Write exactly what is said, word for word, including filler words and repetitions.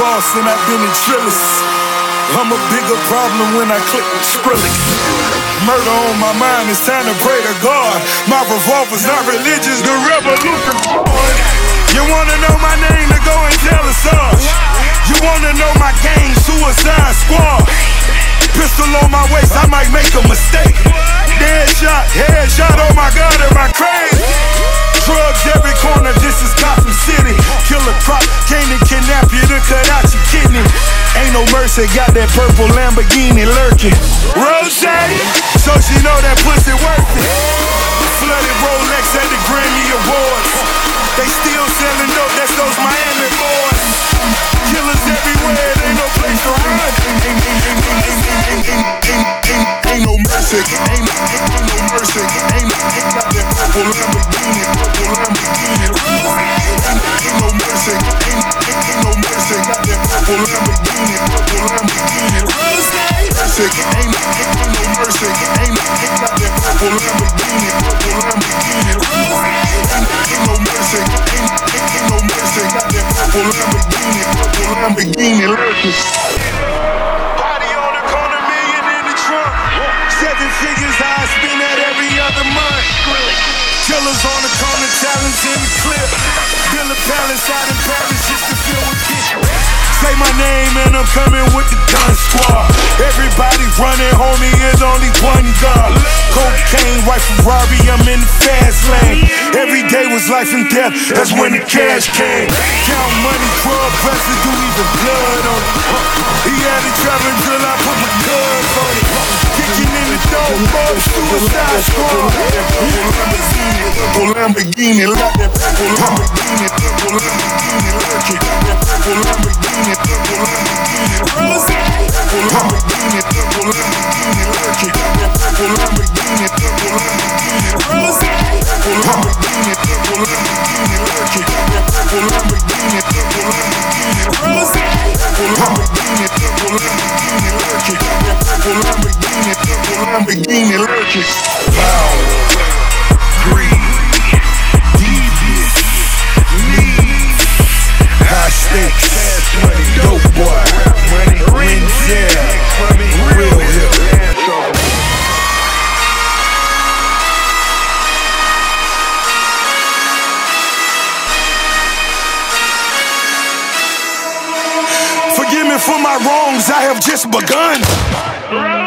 boss and I've been in Trillis. I'm a bigger problem when I click with Skrillex. Murder on my mind, it's time to pray to God. My revolver's not religious, the revolution. You wanna know my name, to go and tell us us. You wanna know my gang, Suicide Squad. Pistol on my waist, I might make a mistake. Dead shot, head shot, oh my God, am I crazy? Drugs every corner, this is Gotham City. Killer crop, came to kidnap you to cut out your kidney. Ain't no mercy, got that purple Lamborghini lurking. Rose, so she know that pussy worth it. Flooded Rolex at the Grammy Awards. They still selling dope, that's those Miami boys. Killers everywhere, it ain't no place to run. Ain't, ain't, ain't, ain't, ain't, ain't, ain't, ain't no mercy, ain't, ain't no mercy, ain't, ain't got that purple Lamborghini, purple Lamborghini. Ain't, ain't no mercy, ain't, ain't no mercy, got that purple Lamborghini, purple Lamborghini. Mercy, ain't, ain't no mercy, ain't, ain't got that purple Lamborghini, purple Lamborghini. Ain't, ain't no mercy, ain't, ain't no mercy, got that purple Lamborghini, purple Lamborghini. Body on the corner, million in the trunk. Seven figures, I spend that every other month. Killers on the corner, talents in the clip. Build a palace out in Paris just to fill with kitchen. Say my name and I'm coming with the gun squad. Everybody running, homie, is only one God. Cocaine, white Ferrari, I'm in the fast lane. Every day was life and death, that's when the cash came. Count money, drug residue, even blood on it. He had it traveling till I put my guns on it. Kicking in the door, boy, Suicide Squad. Purple Lamborghini, like that purple Lamborghini, purple Lamborghini, lurking. That purple Lamborghini, purple Lamborghini, rose. Purple Lamborghini, purple Lamborghini, lurking. That purple Lamborghini, purple Lamborghini, rose. Purple Lamborghini, purple Lamborghini, lurking. That purple Lamborghini, purple Lamborghini, rose. Purple Lamborghini, purple Lamborghini, lurking. That purple Lamborghini, purple Lamborghini, lurking. Power, greed, devious, need, high stakes, dope boy, Renzel, real hip. Forgive me for my wrongs, I have just begun.